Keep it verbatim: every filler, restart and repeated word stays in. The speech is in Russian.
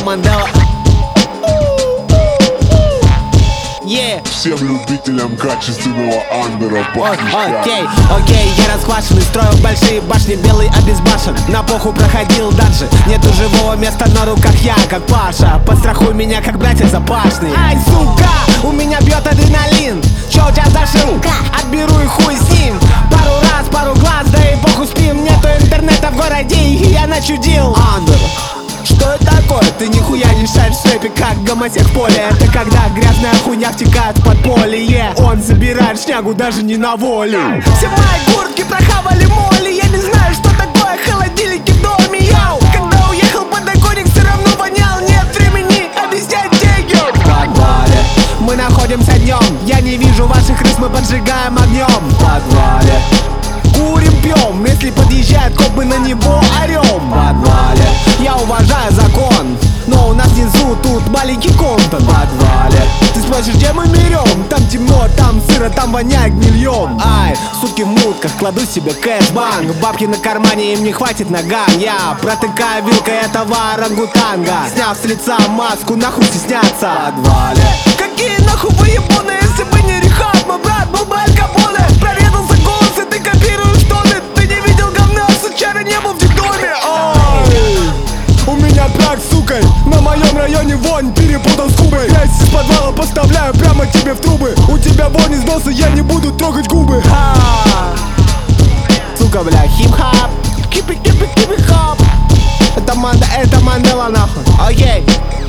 Мандела. Yeah. Всем любителям качественного андера подключаю. Окей, окей, я расхвачен и строил большие башни, белый обезбашен. На поху проходил дальше, нету живого места на руках я, как Паша. Подстрахуй меня, как братья Запашный. Ай, сука, у меня бьет адреналин. Чё у тебя зашил? Отберу и хуй с ним. Пару раз, пару глаз, да и похуй спим. Нету интернета в городе, и я начудил. Андер. Что это такое? Ты нихуя не шаришь в рэпе, как гомосек в поле. Это когда грязная хуйня втекает в подполье. Он забирает шнягу даже не на волю. Все мои куртки прохавали моли. Я не знаю, что такое холодильники в доме, йоу. Когда уехал подоконник, все равно вонял. Нет времени объяснять деньги. В подвале мы находимся днем. Я не вижу ваших рыс, мы поджигаем огнем. В подвале курим, пьем. Если подъезжают копы, на него орем. В подвале я уважаю закон, но у нас внизу тут маленький контон. В подвале ты спросишь, где мы берем? Там темно, там сыро, там воняет миллион. Ай, сутки в мутках, кладу себе кэшбанк. Бабки на кармане, им не хватит ногам. Я протыкаю вилкой этого орангутанга. Сняв с лица маску, нахуй стесняться. В подвале какие нахуй вы ебуны, если бы не рехаб, мой брат был бы Аль Капоне. Прорезался голос, и ты копируешь тоны. Ты не видел говна, сучара не был в детдоме. У меня брак с сукой, на моем районе вонь, перепутал с Кубой. Грязь из подвала поставляю прямо тебе в трубы. У тебя вонь из носа, я не буду трогать губы. Ха! Сука, бля, хип-хап, кипи-кипи-кипи-хоп. Это Манда, это Мандела нахуй, окей.